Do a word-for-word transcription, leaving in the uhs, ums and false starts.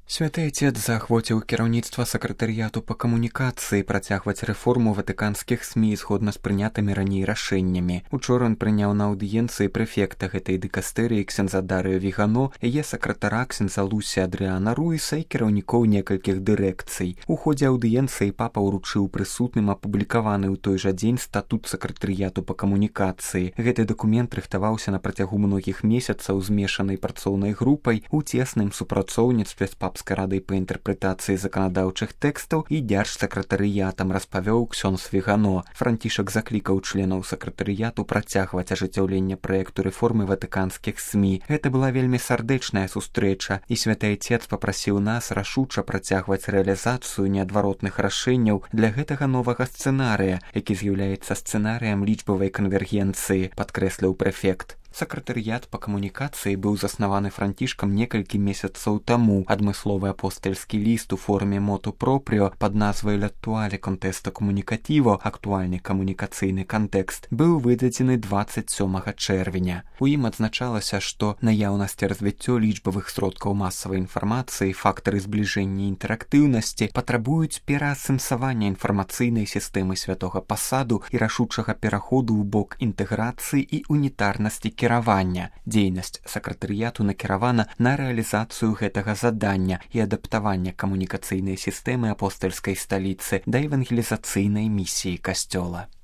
Святы Отец заахвоціў кіраўніцтва сакратарыяту па камунікацыі працягваць рэформу ватыканскіх СМІ згодна з прынятымі раней рашэннямі. Учора ён прыняў на аўдыенцыі прэфекта гэтай дыкастэрыі ксяндза Дарыю Вігано, яе сакратара ксяндза Лусі Адрыана Руіса і кіраўнікоў некалькіх дырэкцый. У ходзе аўдыенцыі папа ўручыў прысутным апублікаваны ў той жа дзень статут сакратарыяту па камунікацыі. Гэты дакумент рыхтаваўся на працягу многіх месяцаў змешанай працоўнай групай у цесным супрацоўніцтве з папскай радай па інтэрпрэтацыі заканадаўчых тэкстаў і дзяржсакратарыятам, распавёў ксёндз Вігано. Францішак заклікаў членаў сакратарыяту працягваць ажыццяўленне праекту рэформы ватыканскіх СМІ. Гэта была вельмі сардэчная сустрэча, і святы Отец папрасіў нас рашуча працягваць рэалізацыю неадваротных рашэнняў для гэтага новага сцэнарыя, які з'яўляецца сцэнарыем лічбавай канвергенцыі, падкрэсліў прэфект. Сакратарыят па камунікацыі быў заснаваны Францішкам некалькі месяцаў таму. Адмысловы апостальскі ліст у форме моту пропріо пад назвай «L'attuale contesto comunicativo» актуальны камунікацыйны кантэкст быў выдадзены дваццаць сёмага чэрвеня. У ім адзначалася, што наяўнасць і развіццё лічбавых сродкаў масавай інфармацыі, фактары збліжэння і інтэрактыўнасці патрабуюць пераасэнсавання інфармацыйнай сістэмы святога пасаду і рашучага пераходу ў бок інтэграцыі і унітарнасці кіравання. Дзейнасць сакратарыяту накіравана на рэалізацыю гэтага задання і адаптавання камунікацыйнай сістэмы апостальскай сталіцы да евангелізацыйнай місіі касцёла.